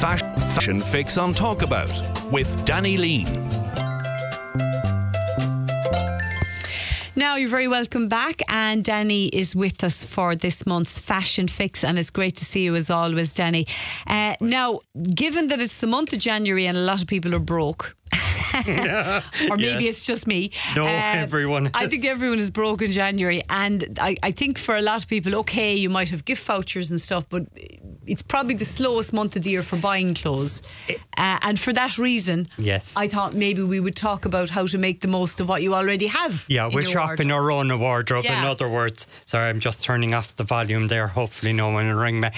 Fashion Fix on Talkabout with Danny Lean. Now, you're very welcome back, and Danny is with us for this month's Fashion Fix, and it's great to see you as always, Danny. Now, given that it's the month of January and a lot of people are broke, or maybe it's just me. No, everyone is. I think everyone is broke in January, and I think for a lot of people, okay, you might have gift vouchers and stuff, but it's probably the slowest month of the year for buying clothes. And for that reason, yes, I thought maybe we would talk about how to make the most of what you already have. Yeah, we're shopping our own wardrobe, in other words. Sorry, I'm just turning off the volume there. Hopefully no one will ring me.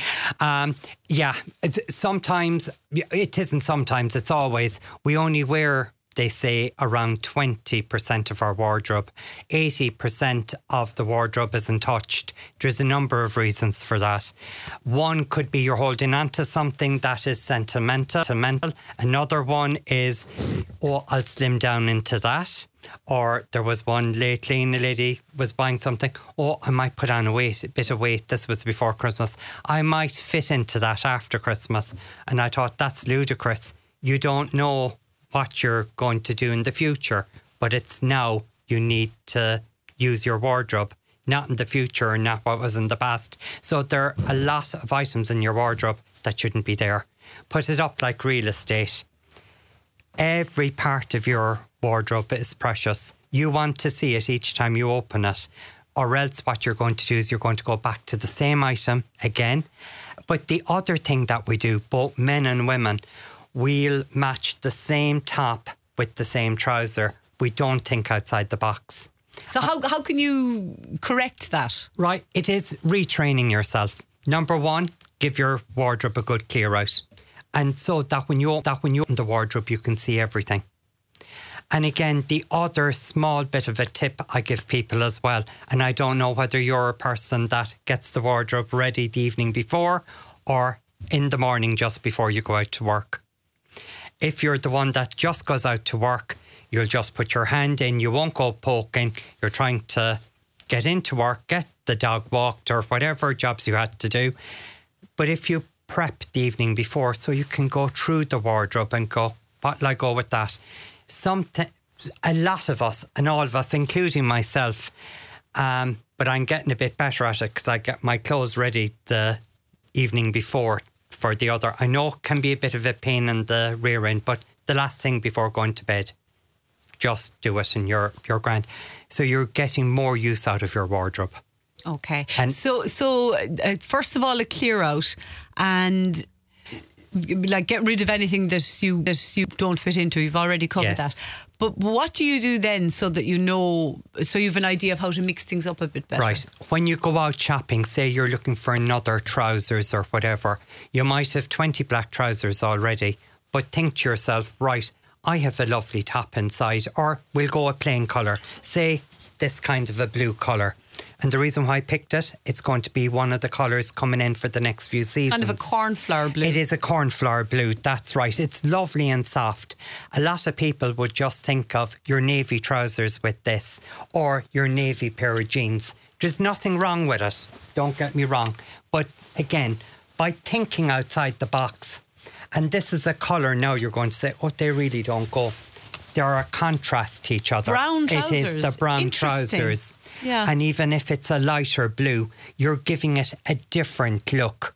Sometimes, it isn't sometimes, it's always, we only wear, they say, around 20% of our wardrobe. 80% of the wardrobe isn't touched. There's a number of reasons for that. One could be you're holding on to something that is sentimental. Another one is, I'll slim down into that. Or there was one lately, and a lady was buying something. I might put on a bit of weight. This was before Christmas. I might fit into that after Christmas. And I thought, that's ludicrous. You don't know what you're going to do in the future, but it's now you need to use your wardrobe, not in the future and not what was in the past. So there are a lot of items in your wardrobe that shouldn't be there. Put it up like real estate. Every part of your wardrobe is precious. You want to see it each time you open it, or else what you're going to do is you're going to go back to the same item again. But the other thing that we do, both men and women, we'll match the same top with the same trouser. We don't think outside the box. So how can you correct that? Right, it is retraining yourself. Number one, give your wardrobe a good clear out. And so that when you open the wardrobe, you can see everything. And again, the other small bit of a tip I give people as well, and I don't know whether you're a person that gets the wardrobe ready the evening before or in the morning just before you go out to work. If you're the one that just goes out to work, you'll just put your hand in, you won't go poking, you're trying to get into work, get the dog walked or whatever jobs you had to do. But if you prep the evening before so you can go through the wardrobe and go, what'll I go with that? A lot of us, and all of us, including myself, but I'm getting a bit better at it because I get my clothes ready the evening before for the other. I know it can be a bit of a pain in the rear end, but the last thing before going to bed, just do it and you're grand. So you're getting more use out of your wardrobe. Okay. And so first of all, a clear out and like get rid of anything that you don't fit into. You've already covered that. But what do you do then so that you know, so you have an idea of how to mix things up a bit better? Right. When you go out shopping, say you're looking for another trousers or whatever, you might have 20 black trousers already, but think to yourself, right, I have a lovely top inside, or we'll go a plain colour. Say this kind of a blue colour. And the reason why I picked it, it's going to be one of the colours coming in for the next few seasons. Kind of a cornflower blue. It is a cornflower blue, that's right. It's lovely and soft. A lot of people would just think of your navy trousers with this, or your navy pair of jeans. There's nothing wrong with it, don't get me wrong. But again, by thinking outside the box, and this is a colour now you're going to say, they really don't go. They are a contrast to each other. Brown trousers. It is the brown trousers. Yeah. And even if it's a lighter blue, you're giving it a different look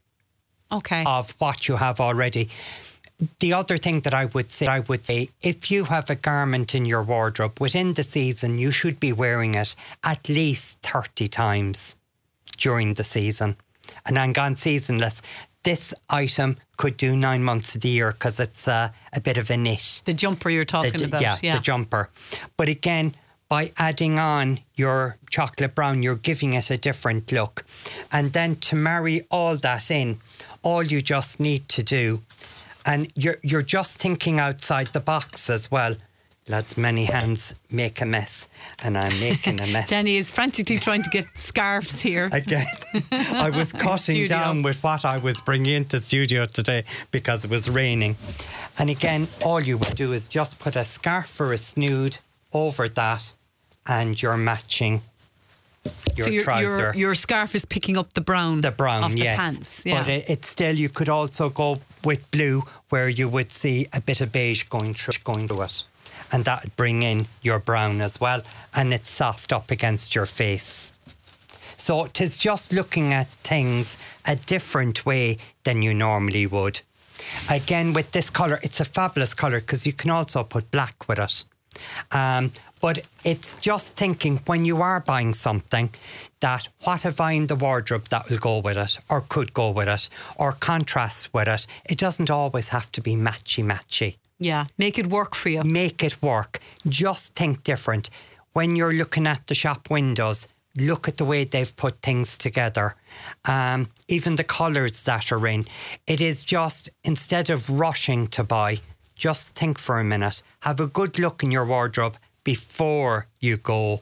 of what you have already. The other thing that I would say, if you have a garment in your wardrobe within the season, you should be wearing it at least 30 times during the season. And I'm gone seasonless. This item could do 9 months of the year because it's a bit of a knit. The jumper you're talking about. Yeah, the jumper. But again, by adding on your chocolate brown, you're giving it a different look. And then to marry all that in, all you just need to do, and you're just thinking outside the box as well. Lads, many hands make a mess, and I'm making a mess. Danny is frantically trying to get scarves here. Again, I was cutting down with what I was bringing into studio today because it was raining. And again, all you would do is just put a scarf or a snood over that, and you're matching your trouser. Your scarf is picking up the brown. The brown, of the yes. pants. Yeah. But it's still, you could also go with blue, where you would see a bit of beige going through it. And that would bring in your brown as well. And it's soft up against your face. So 'tis just looking at things a different way than you normally would. Again, with this colour, it's a fabulous colour because you can also put black with it. But it's just thinking when you are buying something that what have I in the wardrobe that will go with it or could go with it or contrast with it. It doesn't always have to be matchy. Yeah, make it work for you. Make it work. Just think different. When you're looking at the shop windows, look at the way they've put things together. Even the colours that are in. It is just, instead of rushing to buy, just think for a minute. Have a good look in your wardrobe before you go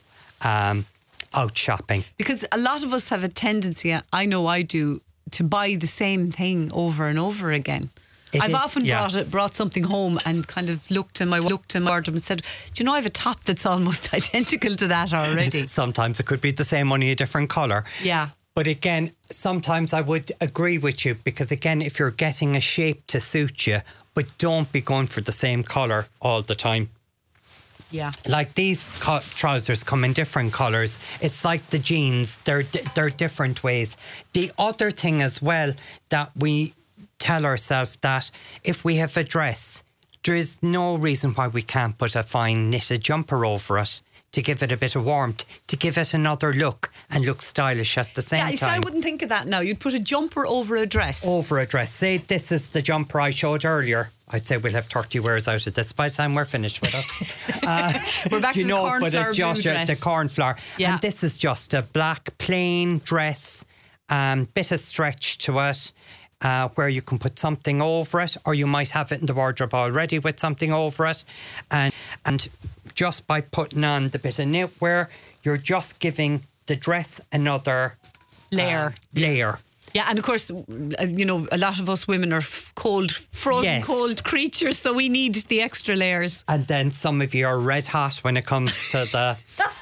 out shopping. Because a lot of us have a tendency, I know I do, to buy the same thing over and over again. I've often brought something home and kind of looked in my wardrobe and said, do you know, I have a top that's almost identical to that already. Sometimes it could be the same, only a different colour. Yeah. But again, sometimes I would agree with you because again, if you're getting a shape to suit you, but don't be going for the same colour all the time. Yeah. Like these trousers come in different colours. It's like the jeans. They're different ways. The other thing as well that we tell ourselves that if we have a dress, there is no reason why we can't put a fine knitted jumper over it to give it a bit of warmth, to give it another look and look stylish at the same time. Yeah, I wouldn't think of that now. You'd put a jumper over a dress. Over a dress. Say this is the jumper I showed earlier. I'd say we'll have 30 wears out of this by the time we're finished with it. We're back to the cornflower blue dress. The cornflower. Yeah. And this is just a black plain dress, bit of stretch to it. Where you can put something over it, or you might have it in the wardrobe already with something over it, and just by putting on the bit of knitwear, you're just giving the dress another layer. Yeah, and of course, you know, a lot of us women are frozen cold creatures, so we need the extra layers. And then some of you are red hot when it comes to the.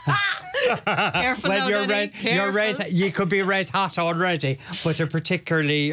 Careful when now, you're Danny. you're red. You could be red hot already, but a particularly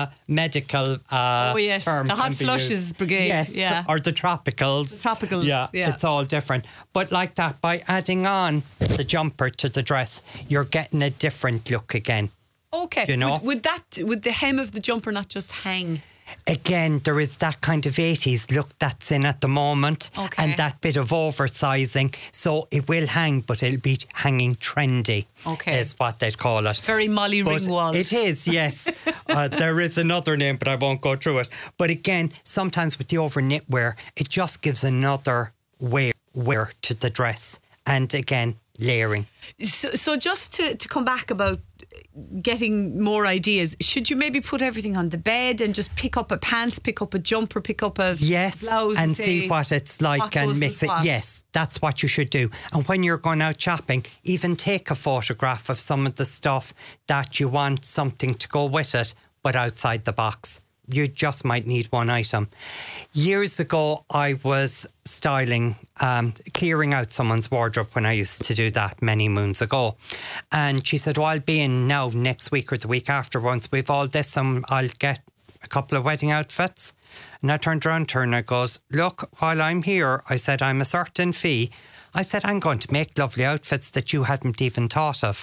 medical term. The hot flushes brigade. Yes, yeah, or the tropicals. The tropicals. Yeah, yeah, it's all different. But like that, by adding on the jumper to the dress, you're getting a different look again. Okay. You know? Would the hem of the jumper not just hang? Again, there is that kind of 80s look that's in at the moment, and that bit of oversizing. So it will hang, but it'll be hanging trendy, is what they'd call it. Very Molly Ringwald. It is, yes. There is another name, but I won't go through it. But again, sometimes with the over knitwear, it just gives another wear to the dress. And again, layering. So just to come back about getting more ideas, should you maybe put everything on the bed and just pick up a pants, pick up a jumper, pick up a blouse and see what it's like and mix it? Yes, that's what you should do. And when you're going out shopping, even take a photograph of some of the stuff that you want something to go with it, but outside the box. You just might need one item. Years ago, I was styling, clearing out someone's wardrobe when I used to do that many moons ago. And she said, well, I'll be in now next week or the week after. Once we've all this, I'll get a couple of wedding outfits. And I turned around to her and I goes, look, while I'm here, I said, I'm a certain fee. I said, I'm going to make lovely outfits that you hadn't even thought of.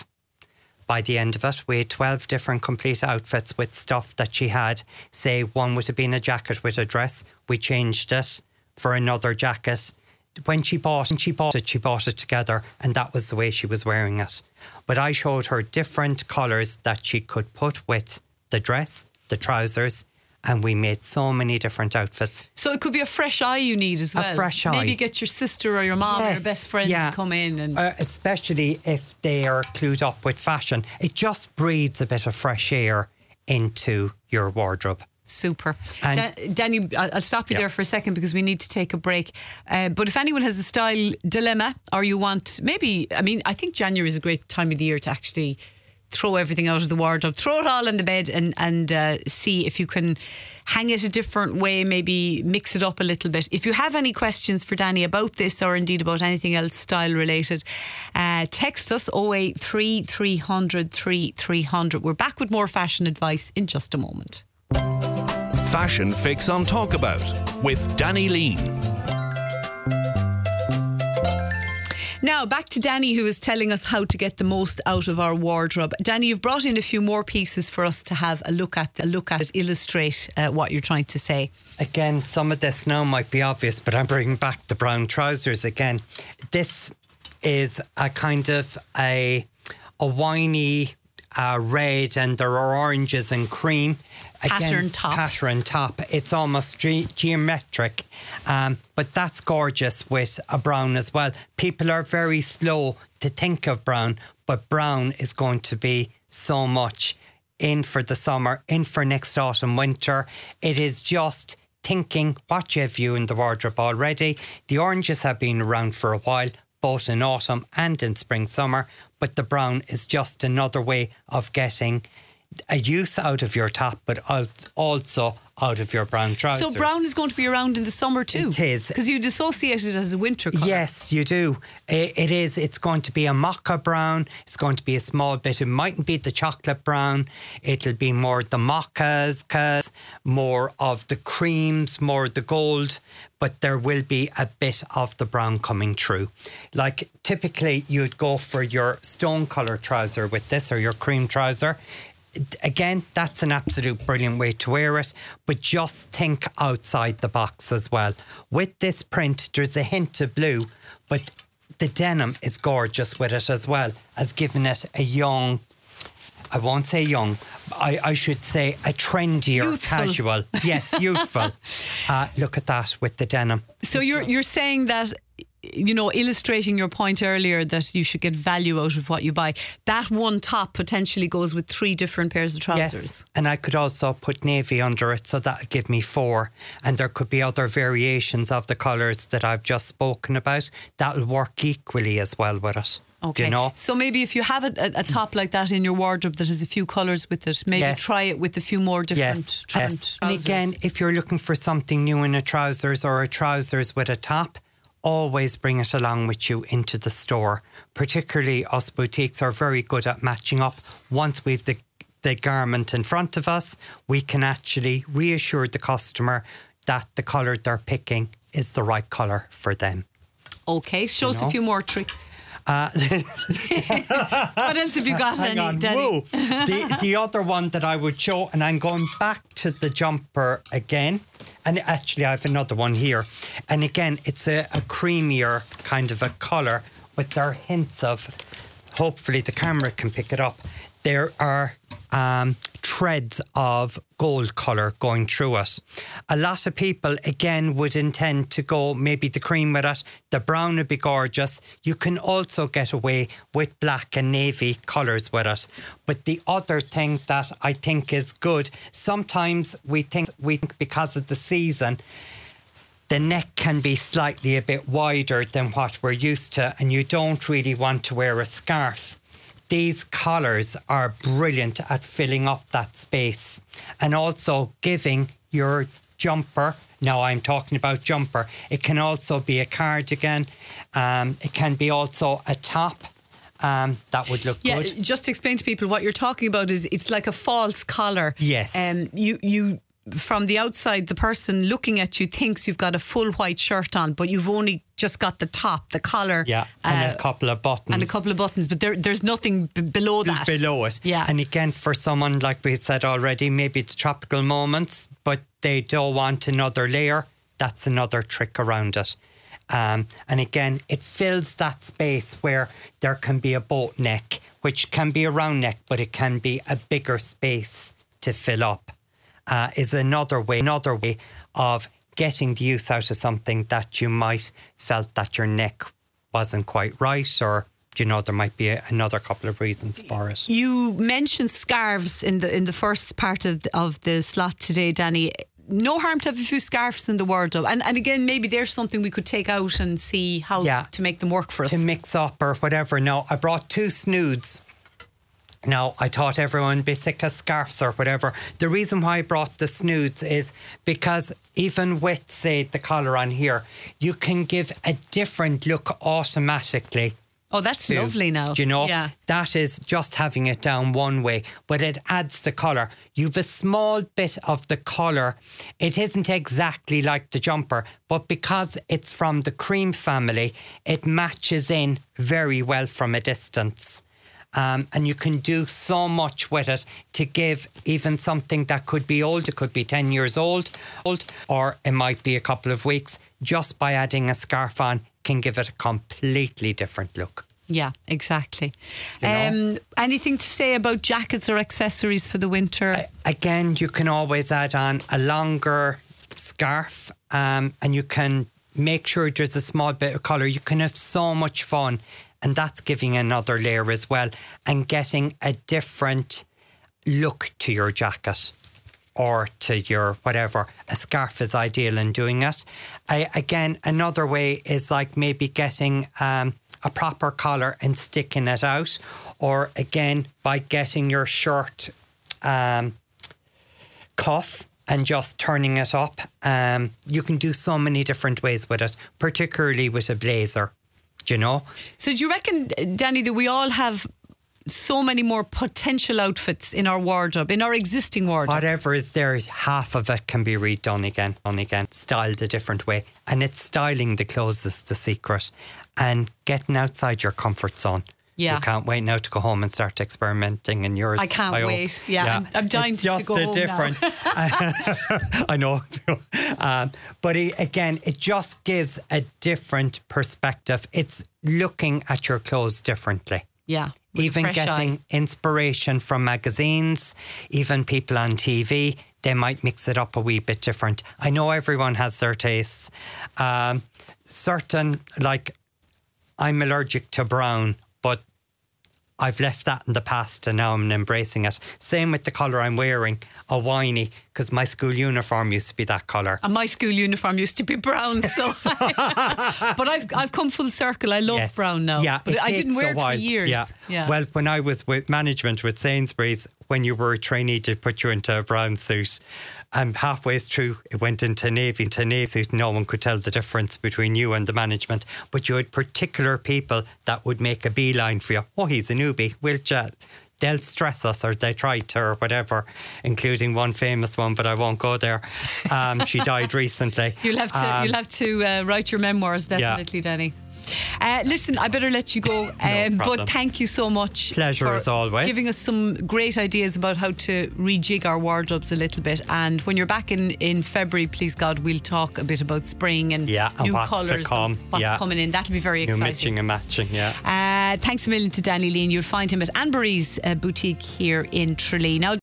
By the end of it, we had 12 different complete outfits with stuff that she had. Say one would have been a jacket with a dress. We changed it for another jacket. When she bought it, she bought it together, and that was the way she was wearing it. But I showed her different colours that she could put with the dress, the trousers, and we made so many different outfits. So it could be a fresh eye you need as well. A fresh eye. Maybe get your sister or your mom or your best friend to come in. And especially if they are clued up with fashion. It just breathes a bit of fresh air into your wardrobe. Super. Danny, I'll stop you there for a second because we need to take a break. But if anyone has a style dilemma or you want, maybe, I mean, I think January is a great time of the year to actually throw everything out of the wardrobe, throw it all in the bed and see if you can hang it a different way, maybe mix it up a little bit. If you have any questions for Danny about this or indeed about anything else style related, text us 083 300 3300. We're back with more fashion advice in just a moment. Fashion Fix on Talk About with Danny Lean. Now, back to Danny, who is telling us how to get the most out of our wardrobe. Danny, you've brought in a few more pieces for us to have a look at, illustrate what you're trying to say. Again, some of this now might be obvious, but I'm bringing back the brown trousers again. This is a kind of a winey red, and there are oranges and cream. Again, pattern top. It's almost geometric, but that's gorgeous with a brown as well. People are very slow to think of brown, but brown is going to be so much in for the summer, in for next autumn, winter. It is just thinking what you have in the wardrobe already. The oranges have been around for a while, both in autumn and in spring, summer, but the brown is just another way of getting a use out of your top, but also out of your brown trousers. So brown is going to be around in the summer too? It is. Because you'd associate it as a winter colour. Yes, you do. It is. It's going to be a mocha brown. It's going to be a small bit. It mightn't be the chocolate brown. It'll be more the mochas, more of the creams, more the gold. But there will be a bit of the brown coming through. Like typically you'd go for your stone colour trouser with this, or your cream trouser. Again, that's an absolute brilliant way to wear it, but just think outside the box as well. With this print, there's a hint of blue, but the denim is gorgeous with it as well, as giving it a young, I won't say young, I should say a trendier, youthful. Casual. Yes, youthful. Look at that with the denim. So you're saying that, you know, illustrating your point earlier that you should get value out of what you buy. That one top potentially goes with 3 different pairs of trousers. Yes, and I could also put navy under it, so that'll give me 4. And there could be other variations of the colours that I've just spoken about. That'll work equally as well with it. Okay. You know? So maybe if you have a top like that in your wardrobe that has a few colours with it, maybe try it with a few more different trousers. And again, if you're looking for something new in a trousers or a trousers with a top, always bring it along with you into the store. Particularly us boutiques are very good at matching up. Once we've the garment in front of us, we can actually reassure the customer that the colour they're picking is the right colour for them. Okay, show us a few more tricks. What else have you got, Danny? The other one that I would show, and I'm going back to the jumper again, and actually I have another one here, and again it's a creamier kind of a colour, but there are hints of, hopefully the camera can pick it up, there are threads of gold colour going through it. A lot of people, again, would intend to go maybe the cream with it. The brown would be gorgeous. You can also get away with black and navy colours with it. But the other thing that I think is good, sometimes we think because of the season, the neck can be slightly a bit wider than what we're used to, and you don't really want to wear a scarf. These collars are brilliant at filling up that space and also giving your jumper, now I'm talking about jumper, it can also be a cardigan, it can be also a top. That would look good. Yeah, just to explain to people what you're talking about is it's like a false collar. Yes. You from the outside, the person looking at you thinks you've got a full white shirt on, but you've only just got the top, the collar. Yeah, and a couple of buttons. But there's nothing below that. Below it. Yeah. And again, for someone, like we said already, maybe it's tropical moments, but they don't want another layer. That's another trick around it. And again, it fills that space where there can be a boat neck, which can be a round neck, but it can be a bigger space to fill up. Is another way of getting the use out of something that you might felt that your neck wasn't quite right, or there might be another couple of reasons for it. You mentioned scarves in the first part of the slot today, Danny. No harm to have a few scarves in the wardrobe, and again, maybe there's something we could take out and see how to make them work for us, to mix up or whatever. Now, I brought 2 snoods. Now, I thought everyone would be sick of scarves or whatever. The reason why I brought the snoods is because even with, say, the collar on here, you can give a different look automatically. Oh, that's lovely now. Do you know? Yeah. That is just having it down one way, but it adds the colour. You've a small bit of the colour. It isn't exactly like the jumper, but because it's from the cream family, it matches in very well from a distance. And you can do so much with it to give even something that could be old. It could be 10 years old, or it might be a couple of weeks. Just by adding a scarf on can give it a completely different look. Yeah, exactly. You know? Anything to say about jackets or accessories for the winter? Again, you can always add on a longer scarf, and you can make sure there's a small bit of colour. You can have so much fun, and that's giving another layer as well and getting a different look to your jacket or to your whatever. A scarf is ideal in doing it. Again, another way is like maybe getting a proper collar and sticking it out, or again by getting your shirt cuff and just turning it up. You can do so many different ways with it, particularly with a blazer, you know. So do you reckon, Danny, that we all have so many more potential outfits in our wardrobe, in our existing wardrobe? Whatever is there, half of it can be redone again, styled a different way. And it's styling the clothes is the secret. And getting outside your comfort zone. Yeah. You can't wait now to go home and start experimenting in yours. I can't wait. Yeah. I'm dying to go home different. now. I know. But again, it just gives a different perspective. It's looking at your clothes differently. Yeah. Even getting inspiration from magazines, even people on TV, they might mix it up a wee bit different. I know everyone has their tastes. Certain, like, I'm allergic to brown, but I've left that in the past and now I'm embracing it. Same with the colour I'm wearing, a winey, because my school uniform used to be that colour. And my school uniform used to be brown, so but I've come full circle. I love brown now. Yeah, but I didn't wear it for years. Yeah. Well, when I was with management with Sainsbury's, when you were a trainee, they put you into a brown suit. And halfway through, it went into navy suit. No one could tell the difference between you and the management. But you had particular people that would make a beeline for you. Oh, he's a newbie. We'll chat. They'll stress us, or they try to, or whatever, including one famous one, but I won't go there. She died recently. You'll have to write your memoirs, definitely, Danny. Listen, I better let you go, but thank you so much. Pleasure as always. Giving us some great ideas about how to rejig our wardrobes a little bit. And when you're back in February, please God, we'll talk a bit about spring and new colours, what's coming in. That'll be very exciting. New mixing and matching, yeah. Thanks a million to Danny Lean. You'll find him at Anne Marie's boutique here in Tralee. Now,